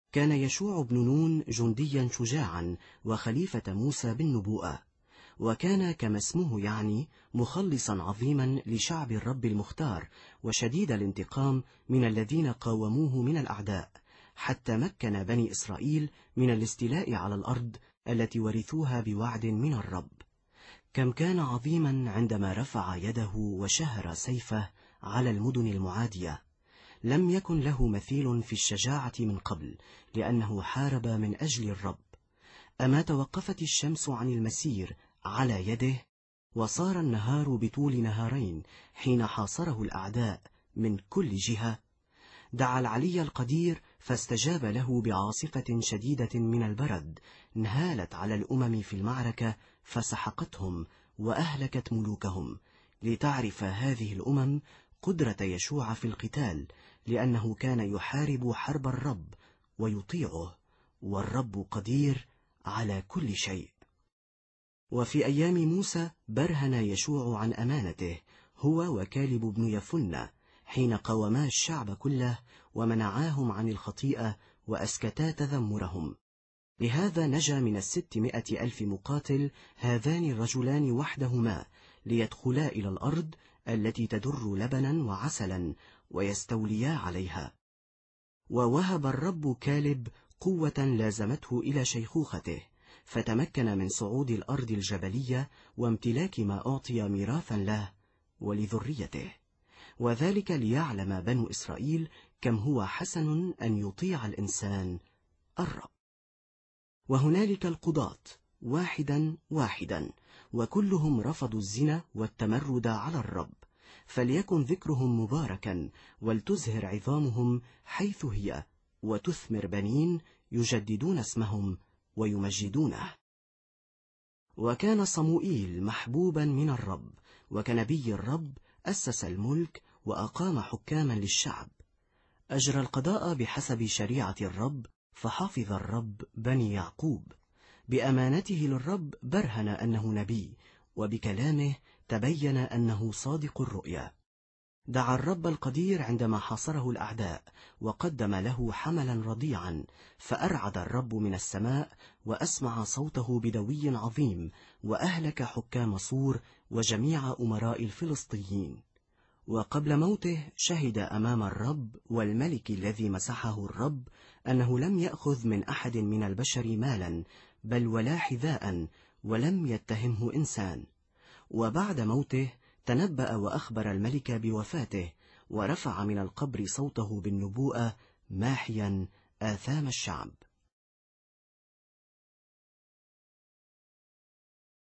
كان يشوع بن نون جنديا شجاعا وخليفة موسى بالنبوءة، وكان كما اسمه يعني مخلصا عظيما لشعب الرب المختار، وشديد الانتقام من الذين قاوموه من الأعداء، حتى مكن بني إسرائيل من الاستيلاء على الأرض التي ورثوها بوعد من الرب. كم كان عظيما عندما رفع يده وشهر سيفه على المدن المعادية. لم يكن له مثيل في الشجاعة من قبل، لأنه حارب من أجل الرب. أما توقفت الشمس عن المسير على يده، وصار النهار بطول نهارين حين حاصره الأعداء من كل جهة. دعا العلي القدير فاستجاب له بعاصفة شديدة من البرد انهالت على الأمم في المعركة فسحقتهم وأهلكت ملوكهم، لتعرف هذه الأمم قدرة يشوع في القتال، لأنه كان يحارب حرب الرب ويطيعه، والرب قدير على كل شيء. وفي أيام موسى برهن يشوع عن أمانته هو وكالب بن يفنة حين قاوما الشعب كله ومنعاهم عن الخطيئة وأسكتا تذمرهم. لهذا نجا من 600,000 مقاتل هذان الرجلان وحدهما ليدخلا إلى الأرض التي تدر لبنا وعسلا ويستوليا عليها. ووهب الرب كالب قوة لازمته إلى شيخوخته، فتمكن من صعود الأرض الجبلية وامتلاك ما أعطي ميراثا له ولذريته، وذلك ليعلم بنو إسرائيل كم هو حسن أن يطيع الإنسان الرب. وهنالك القضاة واحدا واحدا، وكلهم رفضوا الزنا والتمرد على الرب، فليكن ذكرهم مباركا، ولتزهر عظامهم حيث هي، وتثمر بنين يجددون اسمهم ويمجدونه. وكان صموئيل محبوبا من الرب، وكنبي الرب أسس الملك وأقام حكاما للشعب. أجرى القضاء بحسب شريعة الرب، فحفظ الرب بني يعقوب. بأمانته للرب برهن أنه نبي، وبكلامه تبين أنه صادق الرؤيا. دعا الرب القدير عندما حاصره الأعداء، وقدم له حملا رضيعا، فأرعد الرب من السماء وأسمع صوته بدوي عظيم، وأهلك حكام صور وجميع أمراء الفلسطيين. وقبل موته شهد أمام الرب والملك الذي مسحه الرب أنه لم يأخذ من أحد من البشر مالا بل ولا حذاء، ولم يتهمه إنسان. وبعد موته تنبأ وأخبر الملك بوفاته، ورفع من القبر صوته بالنبوءة ماحيا آثام الشعب.